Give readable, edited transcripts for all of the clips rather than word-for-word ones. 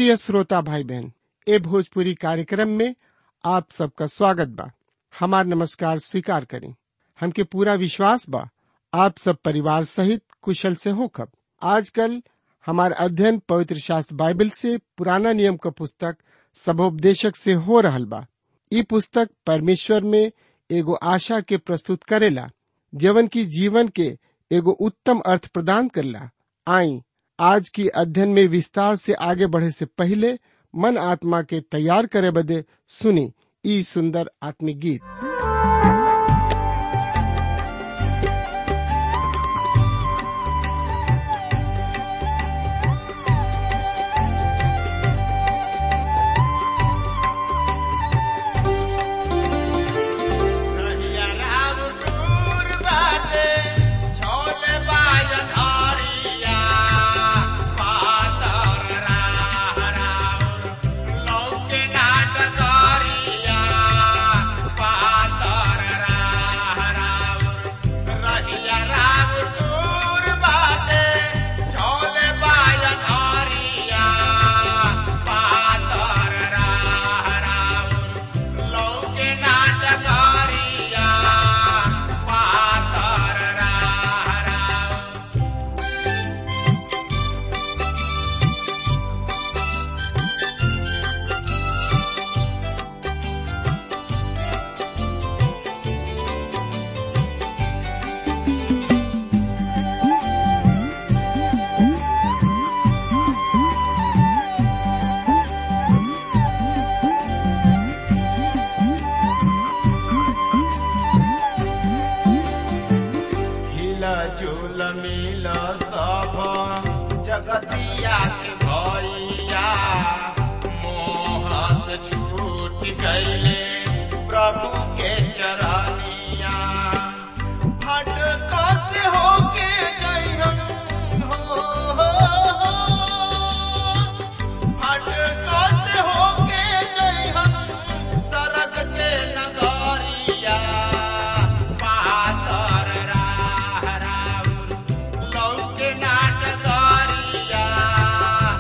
प्रिय श्रोता भाई बहन, ए भोजपुरी कार्यक्रम में आप सबका स्वागत बा। हमार नमस्कार स्वीकार करें। हमके पूरा विश्वास बा आप सब परिवार सहित कुशल से होखब। आजकल हमार अध्ययन पवित्र शास्त्र बाइबल से पुराना नियम का पुस्तक सबोपदेशक से हो रहल बा। ई पुस्तक परमेश्वर में एगो आशा के प्रस्तुत करेला, जीवन की जीवन के एगो उत्तम अर्थ प्रदान करेला। आई आज की अध्ययन में विस्तार से आगे बढ़े से पहले मन आत्मा के तैयार करे बदे सुनी ई सुंदर आत्मिक गीत। जगतिया के भैया मोह से छूट गईले प्रभु के चरनिया। भटका से होके गईहन भटका से होके गईहन सरग के नगरिया। पातर राह राउर लौके नाटगरिया।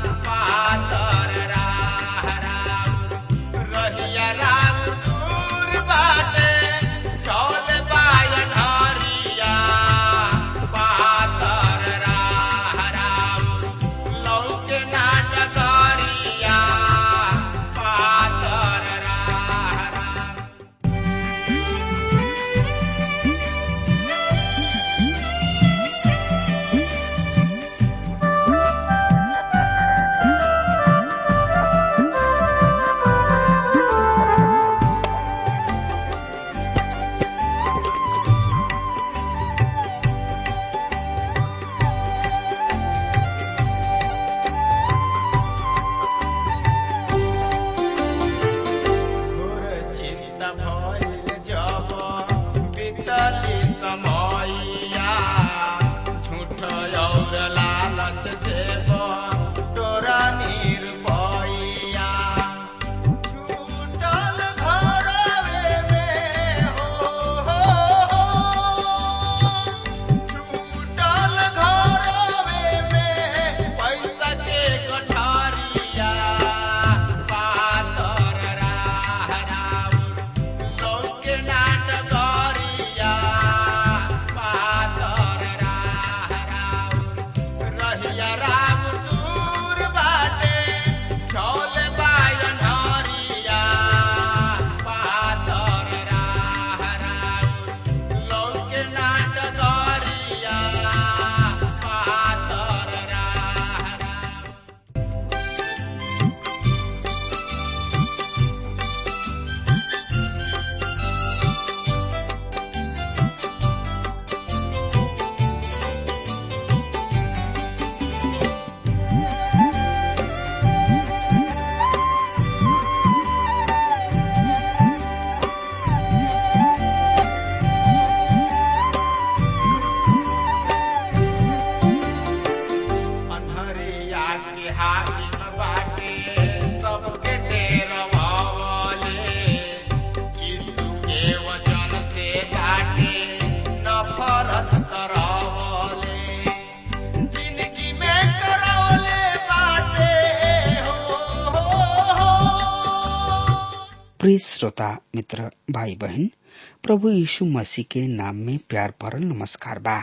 प्रिय श्रोता मित्र भाई बहन, प्रभु यीशु मसीह के नाम में प्यार भरल नमस्कार बा।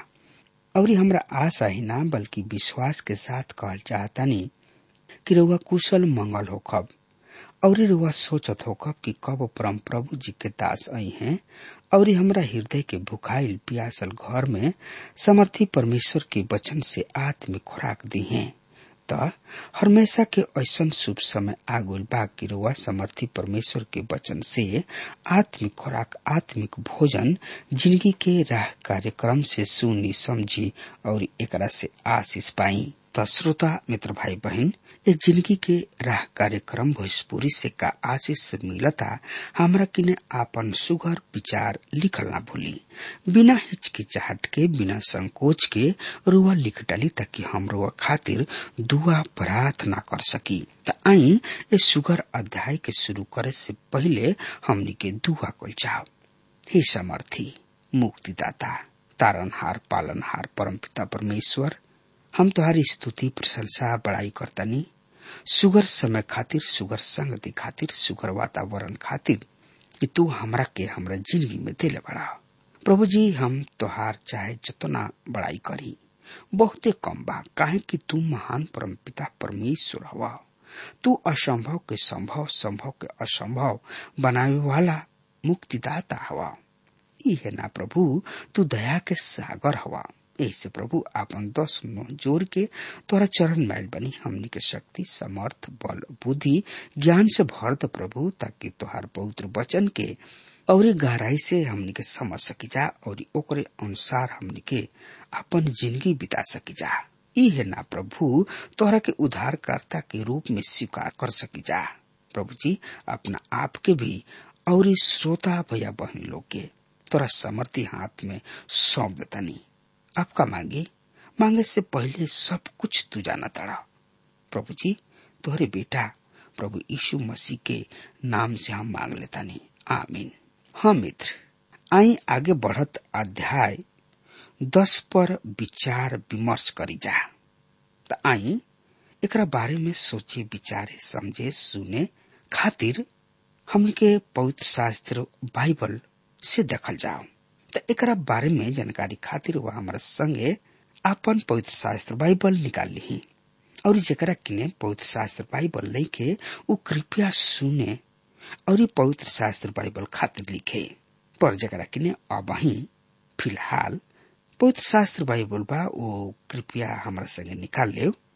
और हमरा आशा ही ना बल्कि विश्वास के साथ कहल चाहतानी कि रउआ कुशल मंगल होखब और रउआ सोचत होखब कि कब परम प्रभु जी के दास आई हैं और हमरा हृदय के भुखाइल प्यासल घर में समर्थी परमेश्वर के वचन से आत्मिक खुराक दी हैं। त हमेशा के ऐसन शुभ समय आगुल बा कि रउआ समर्थी परमेश्वर के वचन से आत्मिक खुराक, आत्मिक भोजन जिंदगी के राह कार्यक्रम से सुनी समझी और एकरा से आशीष पाई। त श्रोता मित्र भाई बहन, ये जिंदगी के राह कार्यक्रम भोजपुरी से का आशीष मिलता हमरा किने आपन सुघर विचार लिखल ना भूली। बिना हिचकिचाहट के, बिना संकोच के रुआ लिख डाली ताकि हम रुआ खातिर दुआ प्रार्थना कर सकी। त आई ये सुघर अध्याय के शुरू करे से पहले हमनी के दुआ कइल जाओ। हे समर्थी, मुक्तिदाता, तारनहार, पालनहार परमपिता परमेश्वर, हम तुम्हारी स्तुति प्रशंसा बड़ाई करतानी सुगर समय खातिर, सुगर संगति खातिर, सुगर वातावरण खातिर कि तू हमरा के हमरा जिंदगी में दिले बड़ा। प्रभु जी, हम तोहार चाहे जितना बड़ाई करी बहुते कम बा, काहे कि तू महान परमपिता परमेश्वर हवा। तू असंभव के संभव, संभव के असंभव बनावे वाला मुक्तिदाता हवा। ई है ना प्रभु, तू दया के सागर हवा। ऐसे प्रभु आपन 10 नोह जोर के तोरा चरण मैल बनी हमनी के शक्ति, समर्थ, बल, बुद्धि, ज्ञान से भर द प्रभु, ताकि तोहार पवित्र वचन के और गहराई से हमनी के समझ सकी जा और ओकरे अनुसार हमनी के अपन जिंदगी बिता सकी जा। ई है ना प्रभु, तोहरा के उद्धारकर्ता के रूप में स्वीकार कर सकी जा। प्रभु जी, अपना आप के भी और श्रोता भैया बहन लोग के तोरा समर्थी हाथ में सौंप देतानी। आपका मांगे से पहले सब कुछ तू जाना तड़ा। प्रभु जी, तोहरे बेटा प्रभु यीशु मसीह के नाम से हम मांग लेता नहीं, आमीन। हाँ मित्र, आई आगे बढ़त अध्याय 10 पर विचार विमर्श करी जा। त आई एकरा बारे में सोचे, विचारे, समझे, सुने खातिर हमके पवित्र शास्त्र बाइबल से देखल जाओ। त एकरा बारे में जानकारी खातिर वह हमारे संगे अपन पवित्र शास्त्र बाइबल निकाल ली और जेकरा किने पवित्र शास्त्र बाइबल लेके वो कृपया सुने और पवित्र शास्त्र बाइबल खातिर लिखे। पर जेकरा किने अब ही फिलहाल पवित्र शास्त्र बाइबल बा, वो कृपया हमारे संगे निकाल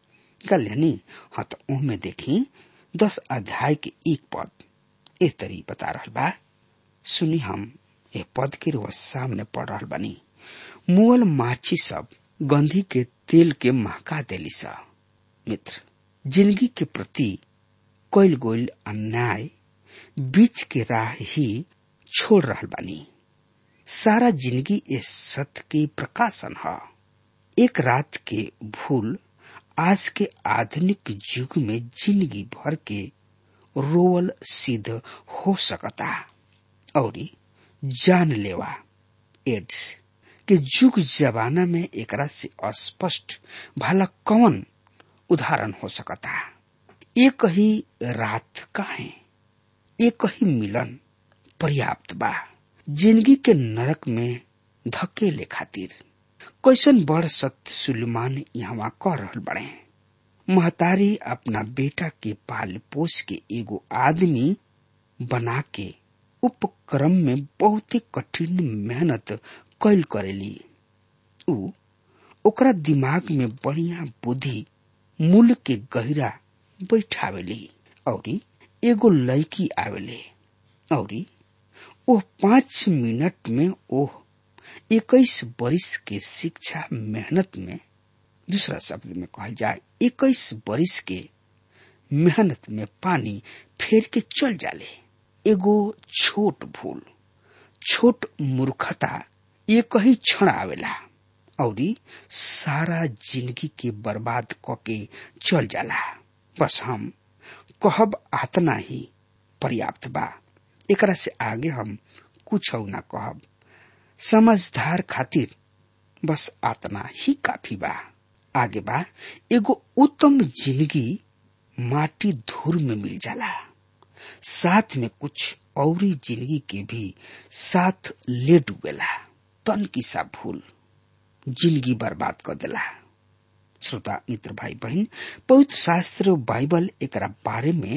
लेनी। हाँ, तो उनमें देखी 10 अध्याय के 1 पद ए तरी बता रहल बा। सुनी, हम ए पद के रोज सामने पढ़ रहल बनी। मुअल माछी सब गंधी के तेल के महका देली सा। मित्र, जिंदगी के प्रति कोइल गोइल अन्याय बीच के राह ही छोड़ रहल बानी। सारा जिंदगी इस सत्य के प्रकाशन है। एक रात के भूल आज के आधुनिक युग में जिंदगी भर के रोवल सिद्ध हो सकता और जानलेवा एड्स के युग जमाना में एकरा से अस्पष्ट भला कौन उदाहरण हो सकता। एक ही रात का है, एक ही मिलन पर्याप्त बा जिंदगी के नरक में धकेले खातिर। कैसन बड़ सत्य सुलेमान यहाँ कह रहल बड़े। महतारी अपना बेटा के पाल पोस के एगो आदमी बना के उपक्रम में बहुत ही कठिन मेहनत कैल करेली। ओकरा दिमाग में बढ़िया बुद्धि मूल के गहरा बैठावेली और एगो लड़की आवेले और ओह 5 मिनट में ओह 21 बरिस के शिक्षा मेहनत में, दूसरा शब्द में कहल जाए 21 बरिस के मेहनत में पानी फेर के चल जाले। एगो छोट भूल, छोट मूर्खता एक ही क्षण आवेला और सारा जिंदगी के बर्बाद करके चल जाला। बस हम कहब आतना ही पर्याप्त बा, एकरा से आगे हम कुछ ना कहब। समझदार खातिर बस आतना ही काफी बा। आगे बा एगो उत्तम जिंदगी माटी धूर में मिल जाला। साथ में कुछ औरी जिंदगी के भी साथ ले डूबेला। तन की सा भूल जिंदगी बर्बाद कर देला। श्रोता मित्र भाई बहन, पवित्र शास्त्र बाइबल एक बारे में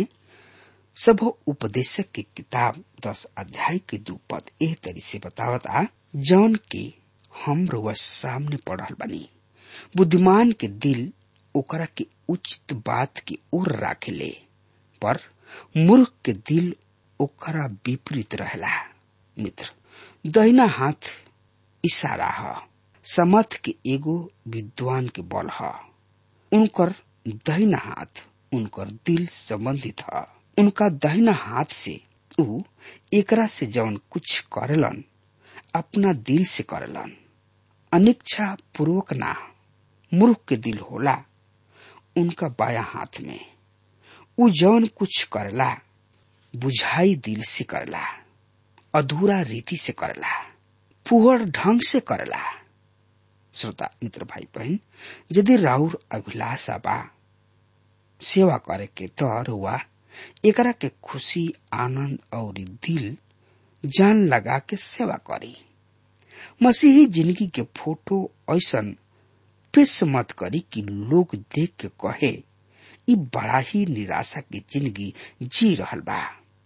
सब उपदेशक की किताब 10 अध्याय के 2 पद एह तरी से बतावता, जौन के हम रोज सामने पढ़ल बनी। बुद्धिमान के दिल ओकरा के उचित बात की ओर राखेले, पर मूर्ख के दिल ओकरा विपरीत रहेला। मित्र, दहिना हाथ इशारा है, समर्थ के एगो विद्वान के बल है। उनकर दहिना हाथ उनकर दिल संबंधित है। उनका दहिना हाथ से ऊ एकरा से जौन कुछ करेलन अपना दिल से करेलन, अनिच्छा पूर्वक ना। मूर्ख के दिल होला उनका बाया हाथ में। ऊ जौन कुछ करला बुझाई दिल से करला, अधूरा रीति से करला, फुहड़ ढंग से करला। श्रोता मित्र भाई बहन, यदि राउर अभिलाषा बा सेवा करे के तो हुआ एकरा के खुशी आनंद और दिल जान लगा के सेवा करी। मसीही जिंदगी के फोटो ऐसन पेश मत करी कि लोग देख के कहे ई बड़ा ही निराशा की जिंदगी जी रहल बा।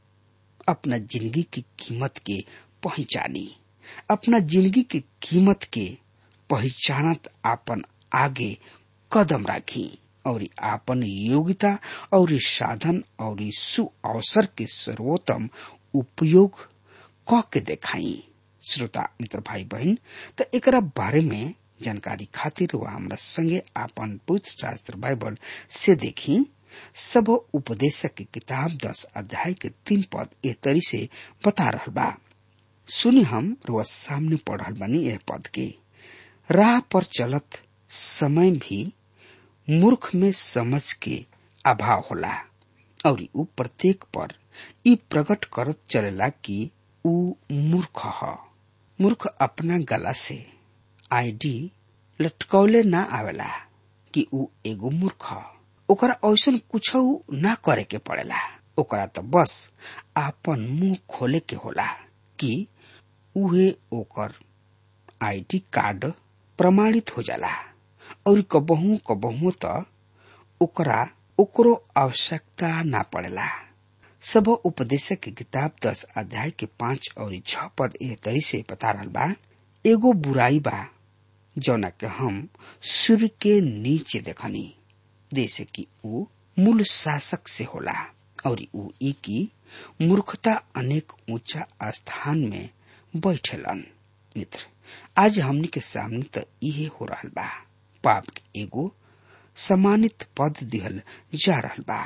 अपना जिंदगी की कीमत के पहचानी। अपना जिंदगी की कीमत के पहचानत आपन आगे कदम राखी और आपन योग्यता और साधन और सु अवसर के सर्वोत्तम उपयोग क के देखाई। श्रोता मित्र भाई बहन, तो एकरा बारे में जानकारी खातिर वह हमरा संगे आपन पवित्र शास्त्र बाइबल से देखी। सब उपदेशक की किताब 10 अध्याय के 3 पद ए तरी से बता रहल बा। सुनी हम रोज सामने पढ़ल बनी यह पद के। राह पर चलत समय भी मूर्ख में समझ के अभाव होला और ऊ प्रत्येक पर ई प्रकट करत चलेला कि ऊ मूर्ख ह। मूर्ख अपना गला से आईडी लटकौले ना आवेला कि ऊ एगो मूर्ख। ओकरा ऐसन कुछ ना करे के पड़ेला। ओकरा तो बस आपन मुंह खोले के होला कि उहे ओकर आईडी कार्ड प्रमाणित हो जाला और कबहू तो ओकरा ओकरो आवश्यकता ना पड़ेला। सब उपदेशक की किताब 10 अध्याय के 5 और 6 पद एह तरी से बता रहल बा। एगो बुराई बा जौना के हम सूर्य के नीचे देखनी, जैसे कि ऊ मूल शासक से होला और ऊ ई की मूर्खता अनेक ऊंचा स्थान में बैठेलन। मित्र, आज हमनी के सामने तो इहे हो रहल बा। पाप के एगो सम्मानित पद दिहल जा रहल बा।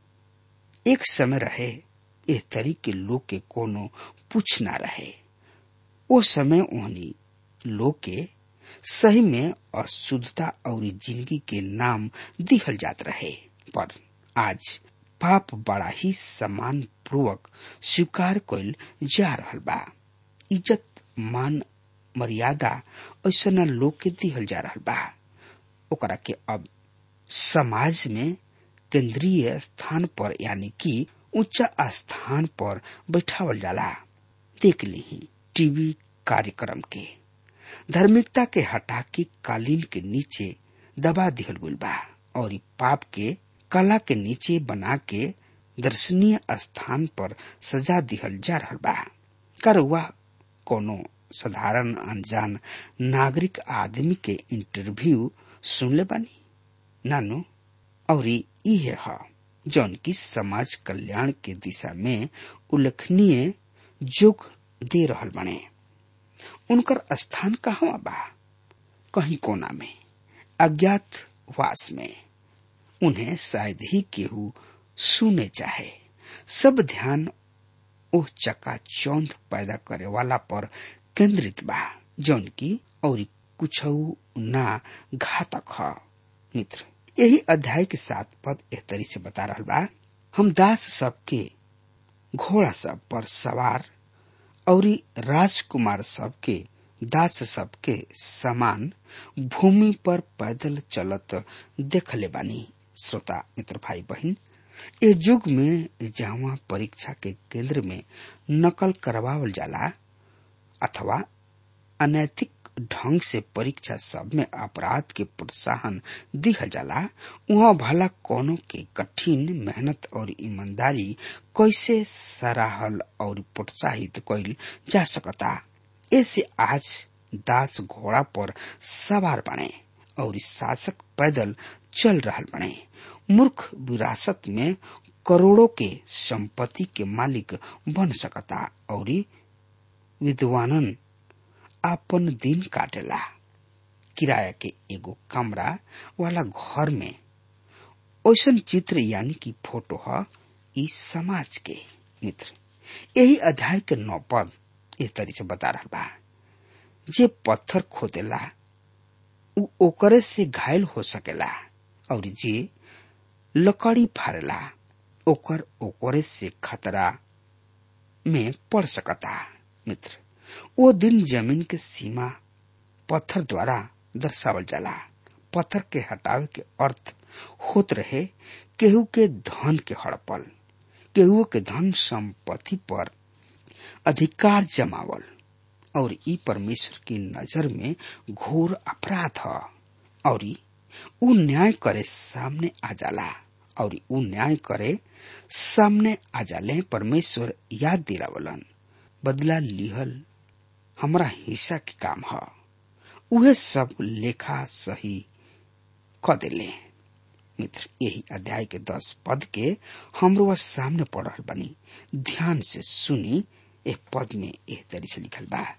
एक समय रहे एह तरी के लोग के कोनो पूछ ना रहे। ओ समय ओहनी लोग के सही में अशुद्धता और जिंदगी के नाम दिहल जात रहे, पर आज पाप बड़ा ही सम्मान पूर्वक स्वीकार कइल जा रहल बा। इज्जत मान मर्यादा ऐसा लोग के दिहल जा रहल बा। ओकरा के अब समाज में केंद्रीय स्थान पर यानी कि ऊंचा स्थान पर बैठावल जाला। देख ली टीवी कार्यक्रम के धार्मिकता के हटा के कालीन के नीचे दबा दिहल गइल बा और पाप के कला के नीचे बना के दर्शनीय स्थान पर सजा दिहल जा रहल बा। करवा कोनो साधारण अनजान नागरिक आदमी के इंटरव्यू सुनले बानी नानू, और इहे ह जौन की समाज कल्याण के दिशा में उल्लेखनीय जोग दे रहल बने। उनकर स्थान कहाँ बा? कहीं कोना में, अज्ञातवास में। उन्हें शायद ही केहू सुने चाहे। सब ध्यान ओह चकाचौंध पैदा करे वाला पर केंद्रित बा जौन की और कुछ ना घातक ह। मित्र, यही अध्याय के 7 पद एह तरी से बता रहल बा। हम दास सबके घोड़ा सब पर सवार और राजकुमार सबके दास सबके समान भूमि पर पैदल चलत देखले बानी। श्रोता मित्र भाई बहन, ए युग में जहाँ परीक्षा के केंद्र में नकल करवावल जाला अथवा अनैतिक ढंग से परीक्षा सब में अपराध के प्रोत्साहन दिहल जाला, वहाँ भला कोनो के कठिन मेहनत और ईमानदारी कैसे सराहल और प्रोत्साहित कइल जा सकता। ऐसे आज दास घोड़ा पर सवार बने और शासक पैदल चल रहल बने। मूर्ख विरासत में करोड़ों के संपत्ति के मालिक बन सकता और विद्वानन आपन दिन काटेला। किराया के एगो कमरा वाला घर में ओसन चित्र यानी कि फोटो है इस समाज के। मित्र, यही अध्याय के 9 पद इस तरह से बता रहा बा, जे पत्थर खोदेला उ ओकरे से घायल हो सकेला और जे लकड़ी फाड़ेला ओकरे से खतरा में पड़ सकता। मित्र, वो दिन जमीन के सीमा पत्थर द्वारा दर्शावल जाला। पत्थर के हटावे के अर्थ होत रहे केहू के धन के हड़पल, केहू के धन संपत्ति पर अधिकार जमावल, और ई परमेश्वर की नजर में घोर अपराध है। और उ न्याय करे सामने आ जाला और उ न्याय करे सामने आ जाले परमेश्वर याद दिलावलन, बदला लिहल हमरा हिस्सा के काम है, उहे सब लेखा सही क देले। मित्र, यही अध्याय के 10 पद के हमरो सामने पढ़ रहल बनी। ध्यान से सुनी। एक पद में एह तरी से लिखल बा,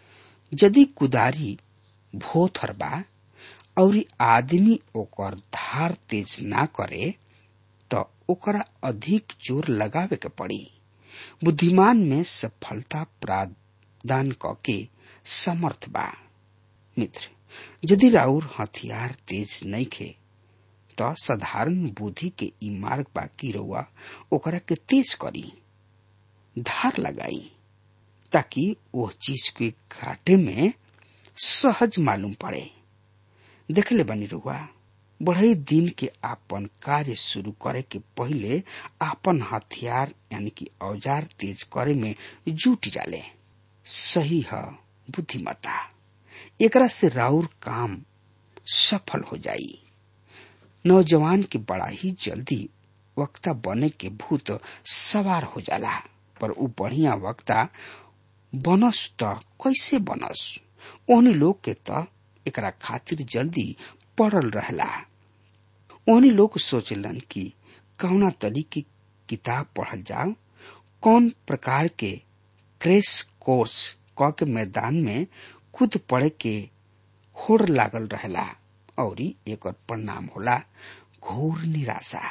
यदि कुदारी भोथर बा और आदमी ओकर धार तेज ना करे तो ओकरा अधिक जोर लगावे के पड़ी। बुद्धिमान में सफलता प्रदान के समर्थ बा। मित्र, यदि राउर हथियार तेज नहीं खे तो साधारण बुद्धि के ई मार्ग बा की रउआ ओकरा के तेज करी, धार लगाई, ताकि वो चीज के काटे में सहज मालूम पड़े। देखले बनी रउआ बढ़ई दिन के आपन कार्य शुरू करे के पहले आपन हथियार यानी कि औजार तेज करे में जुट जाले। सही है बुद्धिमत्ता, एकरा से राउर काम सफल हो जाई। नौजवान के बड़ा ही जल्दी वक्ता बने के भूत सवार हो जाला, पर उ बढ़िया वक्ता बनस त कैसे बनस? ओहनी लोग के त एकरा खातिर जल्दी पड़ल रहला। ओहनी लोग सोचलन कि कौना तरीके किताब पढ़ल जाओ, कौन प्रकार के क्रेश कोर्स क के मैदान में खुद पढ़े के होड़ लागल रहला और एक परिणाम होला घोर निराशा।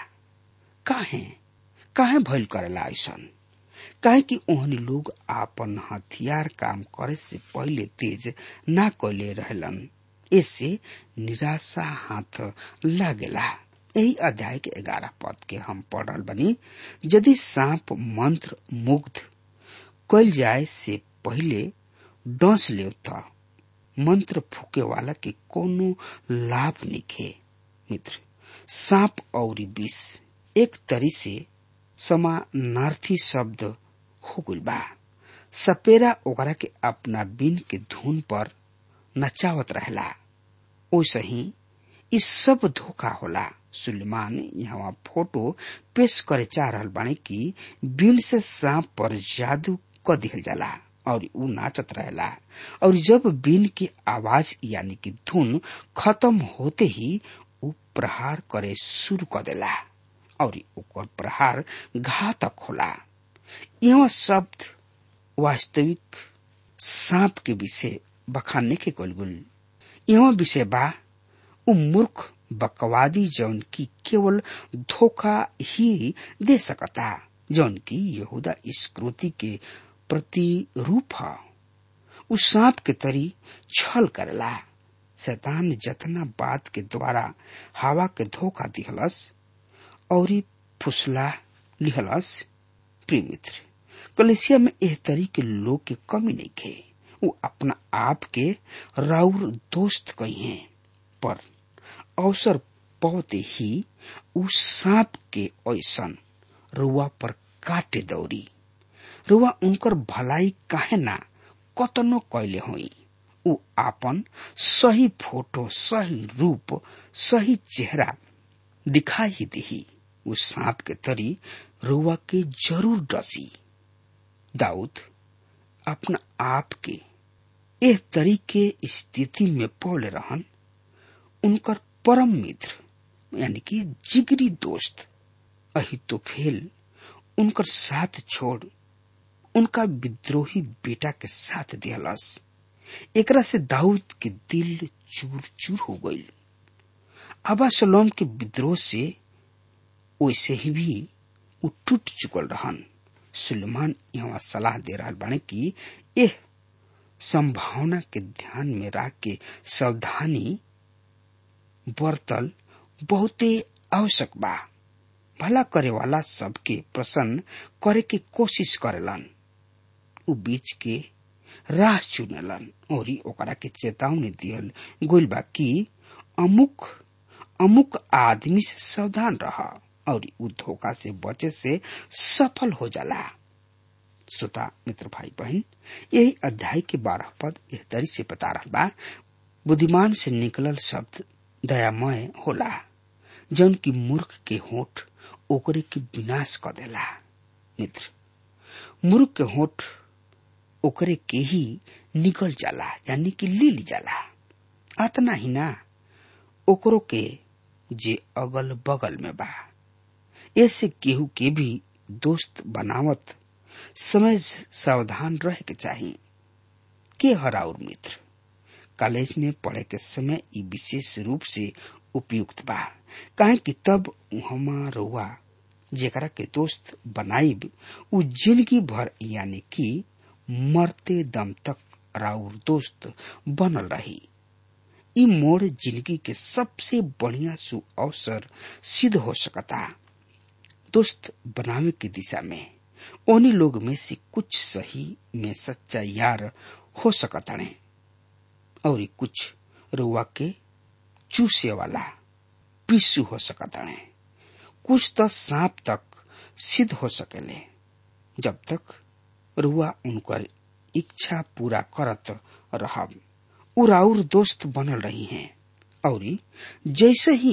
काहे भइल करेला ऐसन? काहे कि ओहनी लोग आपन हथियार काम करे से पहले तेज ना कइले रहलन, इससे निराशा हाथ लागेला। यही अध्याय के 11 पद के हम पढ़ल बनी, यदि सांप मंत्र मुग्ध कइल जाए से पहले डस ले त मंत्र फूके वाला के कोनो लाभ निखे। मित्र, सांप और विष एक तरी से समानार्थी शब्द हो गइल बा। सपेरा ओकरा के अपना बिन के धुन पर नचावत रहला, ओसे ही इस सब धोखा होला। सुलेमान यहाँ फोटो पेश करे चाह रहल बाने कि बिन से सांप पर जादू क दिहल जाला और उ नाचत रहेला, और जब बिन की आवाज यानी कि धुन खत्म होते ही उ प्रहार करे शुरू कर देला और ओकर प्रहार घातक होला। यह शब्द वास्तविक सांप के विषय बखाने के गोलगुल यह विषय बा उ मूर्ख बकवादी जौन की केवल धोखा ही दे सकता, जौन की यहूदा इस्करियोती के प्रतिरूप है। उस सांप के तरी छल करेला। शैतान जतना बात के द्वारा हवा के धोखा दिहलस और फुसला लिहलस। प्रिय मित्र, कलेसिया में एह तरी के लोग के कमी नहीं खे। वो अपना आप के राउर दोस्त कही हैं, पर अवसर पौते ही उ सांप के ऐसन रुआ पर काटे दौरी। रुआ उनकर भलाई काहे ना कतनो कैले होई। उ आपन सही फोटो, सही रूप, सही चेहरा दिखाई दिही। उ सांप के तरी रुआ के जरूर डसी। दाऊद अपना आप के एह तरीके स्थिति में पौले रहन। उनकर परम मित्र यानी कि जिगरी दोस्त अहीतोफेल उनकर साथ छोड़ उनका विद्रोही बेटा के साथ दिहलस। एकरा से दाऊद के दिल चूर चूर हो गई। अबशालोम के विद्रोह से वैसे ही भी उ टूट चुकल रहन। सुलेमान यहाँ सलाह दे रहा बाने कि यह संभावना के ध्यान में रख के सावधानी बरतल बहुते आवश्यक बा। भला करे वाला सबके प्रसन्न करे के कोशिश करेलन। उ बीच के राह चुनेलन और ओकरा के चेतावनी दियल गोइल बा कि अमुक आदमी से सावधान रह और उ धोखा से बचे से सफल हो जाला। श्रोता मित्र भाई बहन, यही अध्याय के 12 पद इस तरी से बता रहा बा, बुद्धिमान से निकलल शब्द दयामय होला, जौन की मूर्ख के होठ ओकरे के विनाश कर देला। मित्र, मूर्ख के होठ ओकरे के ही निकल जाला यानी कि लील जाला। अतना ही ना, ओकरो के जे अगल बगल में बा, ऐसे केहू के भी दोस्त बनावत समय सावधान रहे के चाहिए। के हराउर मित्र कॉलेज में पढ़े के समय ई विशेष रूप से उपयुक्त बा, काहे कि तब हमारा जेकरा के दोस्त बनाइब उ जिंदगी भर यानी कि मरते दम तक राउर दोस्त बनल रही। ई मोड़ जिंदगी के सबसे बढ़िया सु अवसर सिद्ध हो सकता। दोस्त बनावे की दिशा में उन्हीं लोग में से कुछ सही में सच्चा यार हो सकता है और कुछ रुआ के चूसे वाला पिस्सू हो सकता है। कुछ तो सांप तक सिद्ध हो सकेले जब तक रुआ उनकर इच्छा पूरा करत रहब उराउर दोस्त बनल रही हैं। और जैसे ही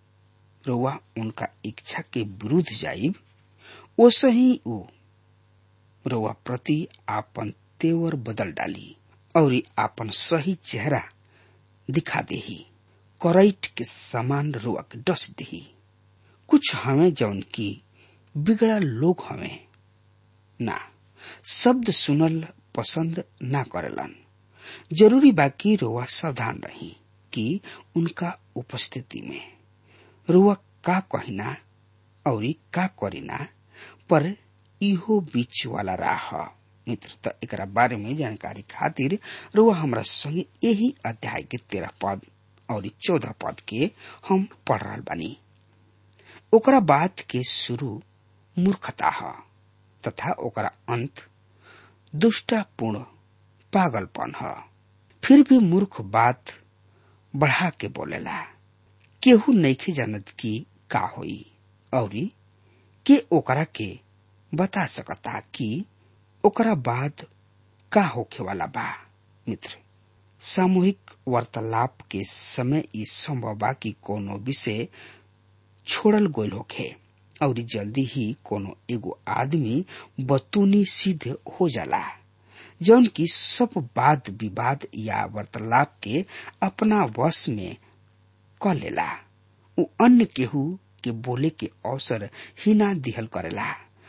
रुआ उनका इच्छा के विरुद्ध जाइब वैसे ही वो रुआ प्रति आपन तेवर बदल डाली और आपन सही चेहरा दिखा देही। करैट के समान रुआ के डस देही। कुछ हमें जौन की बिगड़ा लोग हमें ना शब्द सुनल पसंद ना करेलन। जरूरी बाकी रुआ सावधान रही कि उनका उपस्थिति में रुआ का कहिना और का करिना, पर इहो बीच वाला राह। मित्र, तो एकरा बारे में जानकारी खातिर रुआ हमरा संगे यही अध्याय के 13 पद और 14 पद के हम पढ़ रहल बानी। ओकरा बात के शुरू मूर्खता है तथा ओकरा अंत दुष्टापूर्ण पागलपन है। फिर भी मूर्ख बात बढ़ा के बोलेला। केहू नइखे जानत की का होई और के ओकरा के बता सकता कि ओकरा बाद का होखे वाला बा। मित्र, सामूहिक वार्तालाप के समय ई संभव बा कि कोनो विषय छोड़ल गोल होखे और जल्दी ही कोनो एगो आदमी बतूनी सिद्ध हो जाला जौन की सब वाद विवाद या वार्तालाप के अपना वश में क लेला। उ अन्य केहू के बोले के अवसर ही ना दिहल करेला।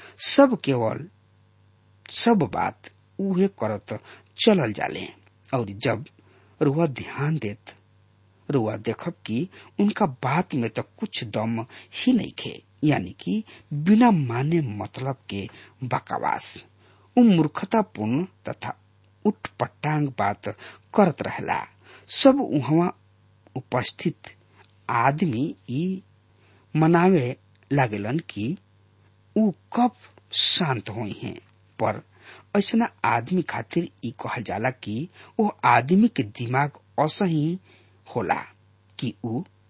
सब बात उहे करत चलल जाले और जब रुआ ध्यान देत रुआ देखब कि उनका बात में तो कुछ दम ही नहीं खे, यानी कि बिना माने मतलब के बकवास मूर्खतापूर्ण तथा उठपटांग बात करत रहला। सब वहां उपस्थित आदमी ई मनावे लागेलन कि उ कब शांत होई हैं, पर ऐसा आदमी खातिर ई कहल जाला कि वो आदमी के दिमाग असही होला कि उ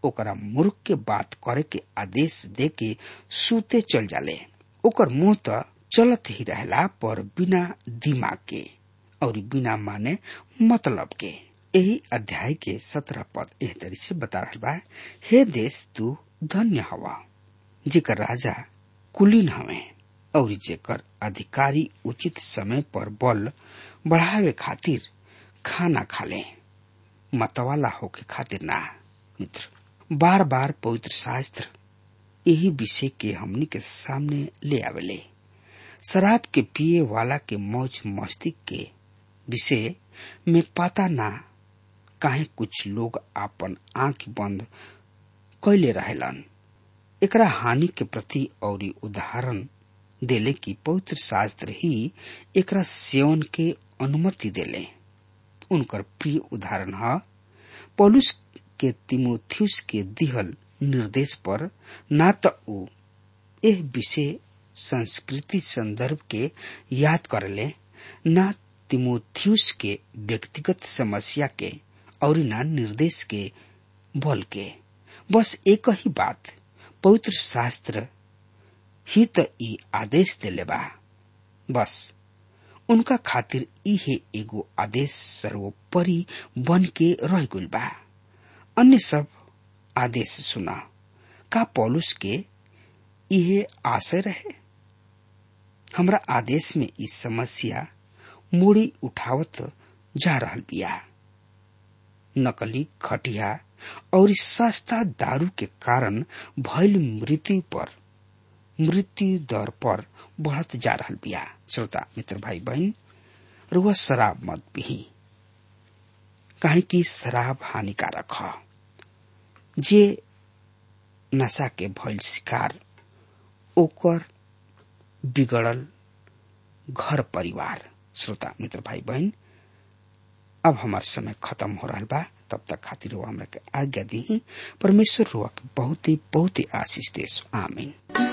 ओकरा मूर्ख के बात करे के आदेश दे के सूते चल जाले। ओकर मुंह तो चलत ही रहला, पर बिना दिमाग के और बिना माने मतलब के। यही अध्याय के 17 पद एह तरी से बता रहा बा, हे देश तू धन्य हवा, जेकर राजा कुलीन हवे और जेकर अधिकारी उचित समय पर बल बढ़ावे खातिर खाना खाले, मतवाला होके खातिर ना। मित्र, बार बार पवित्र शास्त्र यही विषय के हमनी के सामने ले आवेले। शराब के पिए वाला के मौज मस्ती के विषय में पता ना काहे कुछ लोग आपन आंख बंद कैले रहेलन। एकरा हानि के प्रति और उदाहरण देले कि पवित्र शास्त्र ही एकरा सेवन के अनुमति देले। उनकर प्रिय उदाहरण है पौलुस के तीमुथियुस के दिहल निर्देश पर ना तो उ एह विषय संस्कृति संदर्भ के याद करले, ना तीमुथियुस के व्यक्तिगत समस्या के और ना निर्देश के बल के। बस एक ही बात, पवित्र शास्त्र ही तो ई आदेश देले बा। बस उनका खातिर इहे एगो आदेश सर्वोपरि बन के रह गइल बा। अन्य सब आदेश सुना। का पौलुस के इहे आशय रहे? हमरा आदेश में इस समस्या मूड़ी उठावत जा रहल बिया। नकली, खटिया और सस्ता दारू के कारण भइल मृत्यु दर पर बढ़त जा रहल बिया। श्रोता मित्र भाई बहन, रुआ शराब मत पीही, काहे कि शराब हानिकारक है। जे नशा के भइल शिकार, ओकर बिगड़ल घर परिवार। श्रोता मित्र भाई बहन, अब हमार समय खत्म हो रहा बा। तब तक खातिर रुआ हमरा के आज्ञा दी। परमेश्वर रुआ के बहुत ही आशीष देस। आमीन।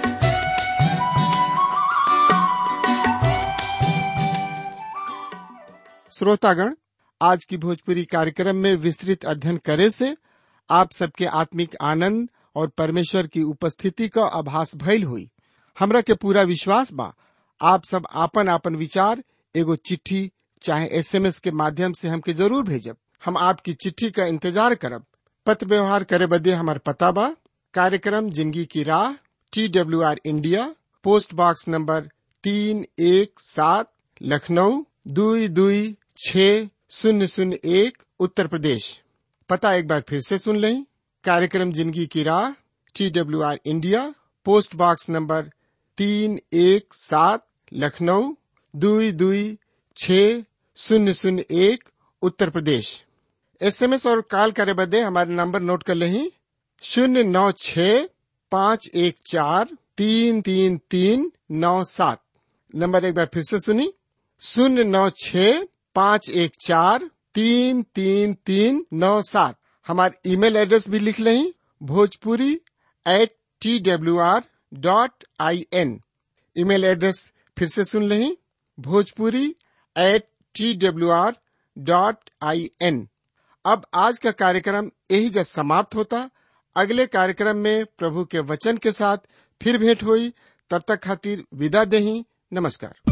श्रोतागण, आज की भोजपुरी कार्यक्रम में विस्तृत अध्ययन करे से आप सबके आत्मिक आनंद और परमेश्वर की उपस्थिति का आभास भइल हुई। हमरा के पूरा विश्वास बा आप सब आपन आपन विचार एगो चिट्ठी चाहे SMS के माध्यम से हमके जरूर भेजब। हम आपकी चिट्ठी का इंतजार करब। पत्र व्यवहार करे बदे हमार पता बा, कार्यक्रम जिंदगी की राह, TWR India, post box number 317, Lucknow 226001, Uttar Pradesh. पता एक बार फिर से सुन लें। कार्यक्रम जिंदगी की राह, TWR India, post box number 317, Lucknow 226001, Uttar Pradesh. SMS और कॉल करे बदे हमारे नंबर नोट कर लें। 096-514-33397। नंबर एक बार फिर से सुनी, 096-514-33397। हमारे ईमेल एड्रेस भी लिख लें, bhojpuri@twr.in। ईमेल एड्रेस फिर से सुन लें, bhojpuri@twr.in। अब आज का कार्यक्रम यही जब समाप्त होता। अगले कार्यक्रम में प्रभु के वचन के साथ फिर भेंट हुई। तब तक खातिर विदा देही। नमस्कार।